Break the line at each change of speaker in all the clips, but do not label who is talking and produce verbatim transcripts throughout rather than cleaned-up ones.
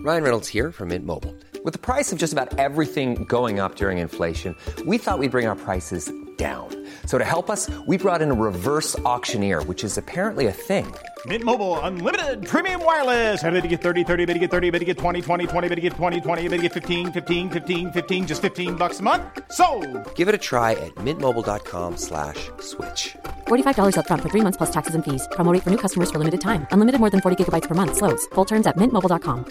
Ryan Reynolds here from Mint Mobile. With the price of just about everything going up during inflation, we thought we'd bring our prices down. So to help us, we brought in a reverse auctioneer, which is apparently a thing.
Mint Mobile Unlimited Premium Wireless. How to get thirty, thirty, how to get thirty, how to get twenty, twenty, twenty, how to get twenty, twenty, how to get fifteen, fifteen, fifteen, fifteen, just fifteen bucks a month? Sold!
Give it a try at mintmobile.com slash switch.
forty-five dollars up front for three months plus taxes and fees. Promo rate for new customers for limited time. Unlimited more than forty gigabytes per month. Slows full terms at mint mobile dot com.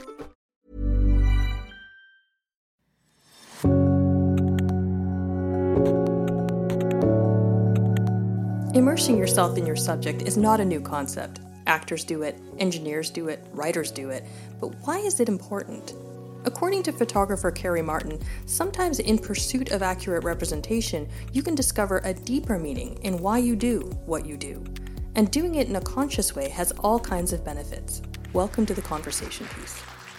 Immersing yourself in your subject is not a new concept. Actors do it, engineers do it, writers do it, but why is it important? According to photographer Carrie Martin, sometimes in pursuit of accurate representation, you can discover a deeper meaning in why you do what you do. And doing it in a conscious way has all kinds of benefits. Welcome to the conversation piece.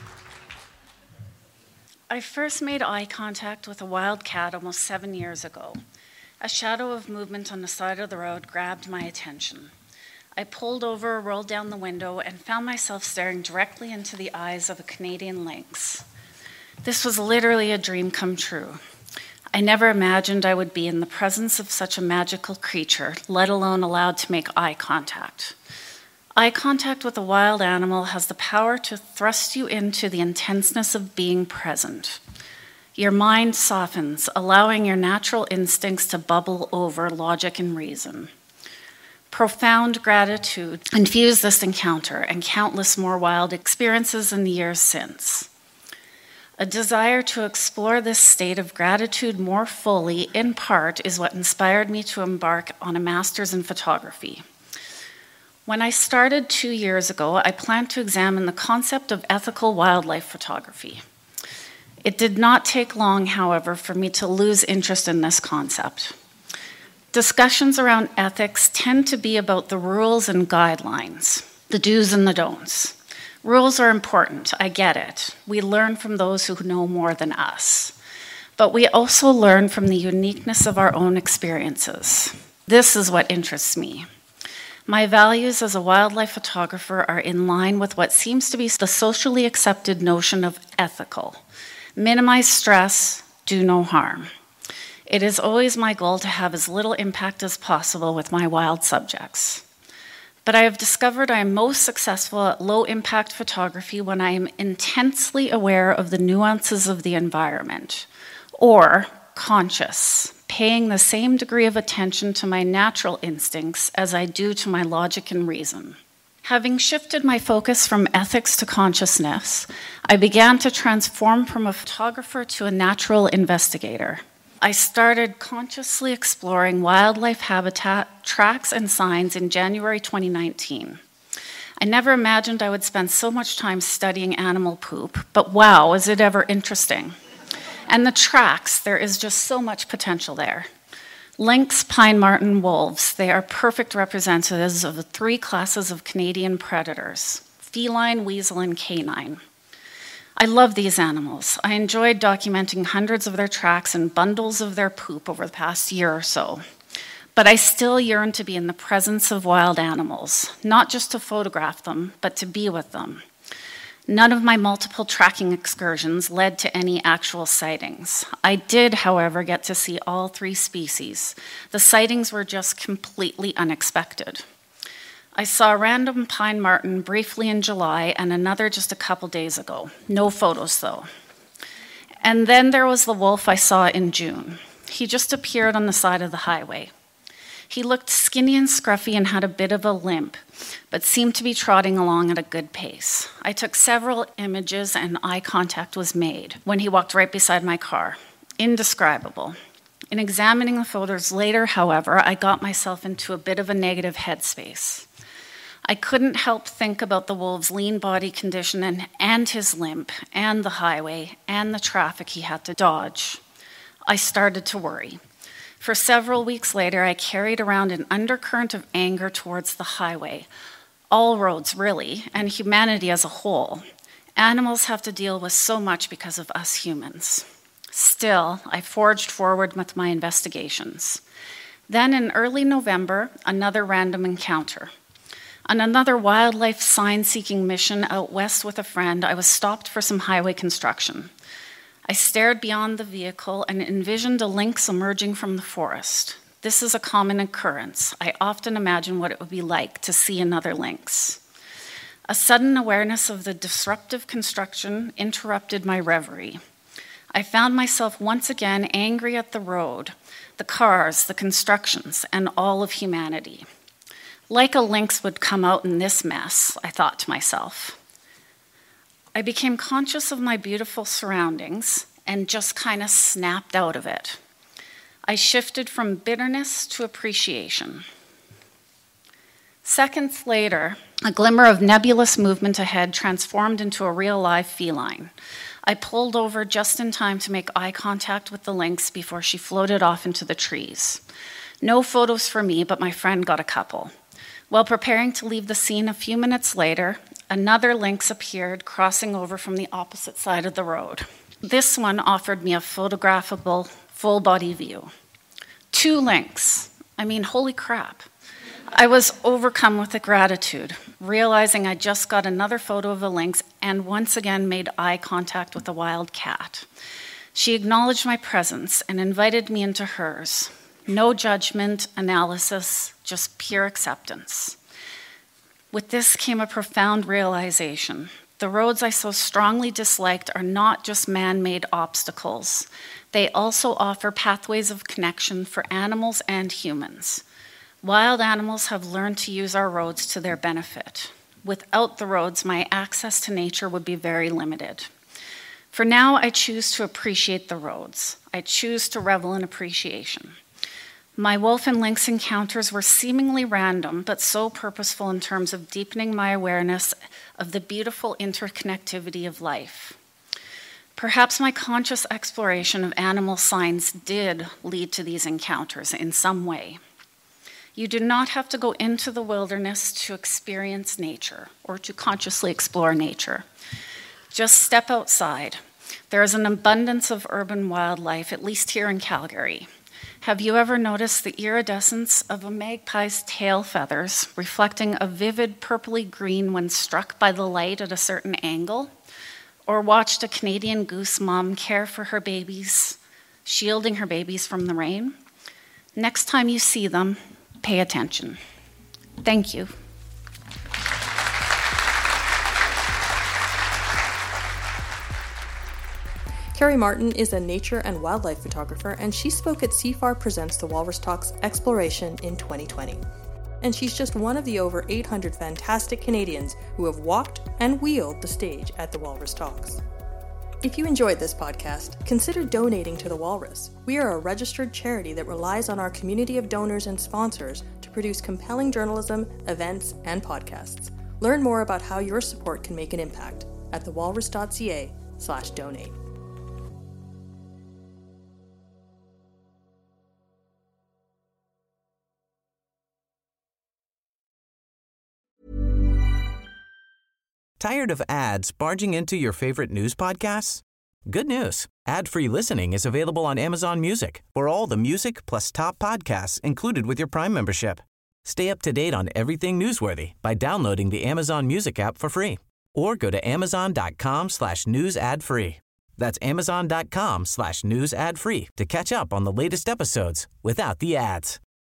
I first made eye contact with a wild cat almost seven years ago. A shadow of movement on the side of the road grabbed my attention. I pulled over, rolled down the window, and found myself staring directly into the eyes of a Canadian lynx. This was literally a dream come true. I never imagined I would be in the presence of such a magical creature, let alone allowed to make eye contact. Eye contact with a wild animal has the power to thrust you into the intenseness of being present. Your mind softens, allowing your natural instincts to bubble over logic and reason. Profound gratitude infused this encounter and countless more wild experiences in the years since. A desire to explore this state of gratitude more fully, in part, is what inspired me to embark on a master's in photography. When I started two years ago, I planned to examine the concept of ethical wildlife photography. It did not take long, however, for me to lose interest in this concept. Discussions around ethics tend to be about the rules and guidelines, the do's and the don'ts. Rules are important, I get it. We learn from those who know more than us. But we also learn from the uniqueness of our own experiences. This is what interests me. My values as a wildlife photographer are in line with what seems to be the socially accepted notion of ethical. Minimize stress, do no harm. It is always my goal to have as little impact as possible with my wild subjects. But I have discovered I am most successful at low-impact photography when I am intensely aware of the nuances of the environment, or conscious, paying the same degree of attention to my natural instincts as I do to my logic and reason. Having shifted my focus from ethics to consciousness, I began to transform from a photographer to a natural investigator. I started consciously exploring wildlife habitat, tracks, and signs in January twenty nineteen. I never imagined I would spend so much time studying animal poop, but wow, is it ever interesting. And the tracks, there is just so much potential there. Lynx, pine marten, wolves, they are perfect representatives of the three classes of Canadian predators: feline, weasel, and canine. I love these animals. I enjoyed documenting hundreds of their tracks and bundles of their poop over the past year or so. But I still yearn to be in the presence of wild animals, not just to photograph them, but to be with them. None of my multiple tracking excursions led to any actual sightings. I did, however, get to see all three species. The sightings were just completely unexpected. I saw a random pine marten briefly in July and another just a couple days ago. No photos, though. And then there was the wolf I saw in June. He just appeared on the side of the highway. He looked skinny and scruffy and had a bit of a limp, but seemed to be trotting along at a good pace. I took several images and eye contact was made when he walked right beside my car. Indescribable. In examining the photos later, however, I got myself into a bit of a negative headspace. I couldn't help think about the wolf's lean body condition and, and his limp, and the highway, and the traffic he had to dodge. I started to worry. For several weeks later, I carried around an undercurrent of anger towards the highway, all roads really, and humanity as a whole. Animals have to deal with so much because of us humans. Still, I forged forward with my investigations. Then in early November, another random encounter. On another wildlife sign-seeking mission out west with a friend, I was stopped for some highway construction. I stared beyond the vehicle and envisioned a lynx emerging from the forest. This is a common occurrence. I often imagine what it would be like to see another lynx. A sudden awareness of the disruptive construction interrupted my reverie. I found myself once again angry at the road, the cars, the constructions, and all of humanity. Like a lynx would come out in this mess, I thought to myself. I became conscious of my beautiful surroundings and just kind of snapped out of it. I shifted from bitterness to appreciation. Seconds later, a glimmer of nebulous movement ahead transformed into a real live feline. I pulled over just in time to make eye contact with the lynx before she floated off into the trees. No photos for me, but my friend got a couple. While preparing to leave the scene a few minutes later, another lynx appeared, crossing over from the opposite side of the road. This one offered me a photographable, full-body view. Two lynx. I mean, holy crap. I was overcome with gratitude, realizing I just got another photo of a lynx and once again made eye contact with a wild cat. She acknowledged my presence and invited me into hers. No judgment, analysis, just pure acceptance. With this came a profound realization. The roads I so strongly disliked are not just man-made obstacles. They also offer pathways of connection for animals and humans. Wild animals have learned to use our roads to their benefit. Without the roads, my access to nature would be very limited. For now, I choose to appreciate the roads. I choose to revel in appreciation. My wolf and lynx encounters were seemingly random, but so purposeful in terms of deepening my awareness of the beautiful interconnectivity of life. Perhaps my conscious exploration of animal signs did lead to these encounters in some way. You do not have to go into the wilderness to experience nature or to consciously explore nature. Just step outside. There is an abundance of urban wildlife, at least here in Calgary. Have you ever noticed the iridescence of a magpie's tail feathers reflecting a vivid purpley green when struck by the light at a certain angle? Or watched a Canadian goose mom care for her babies, shielding her babies from the rain? Next time you see them, pay attention. Thank you.
Carrie Martin is a nature and wildlife photographer, and she spoke at C F A R Presents the Walrus Talks Exploration in twenty twenty. And she's just one of the over eight hundred fantastic Canadians who have walked and wheeled the stage at the Walrus Talks. If you enjoyed this podcast, consider donating to the Walrus. We are a registered charity that relies on our community of donors and sponsors to produce compelling journalism, events, and podcasts. Learn more about how your support can make an impact at thewalrus.ca slash donate.
Tired of ads barging into your favorite news podcasts? Good news. Ad-free listening is available on Amazon Music for all the music plus top podcasts included with your Prime membership. Stay up to date on everything newsworthy by downloading the Amazon Music app for free or go to amazon.com slash news ad free. That's amazon.com slash news ad free to catch up on the latest episodes without the ads.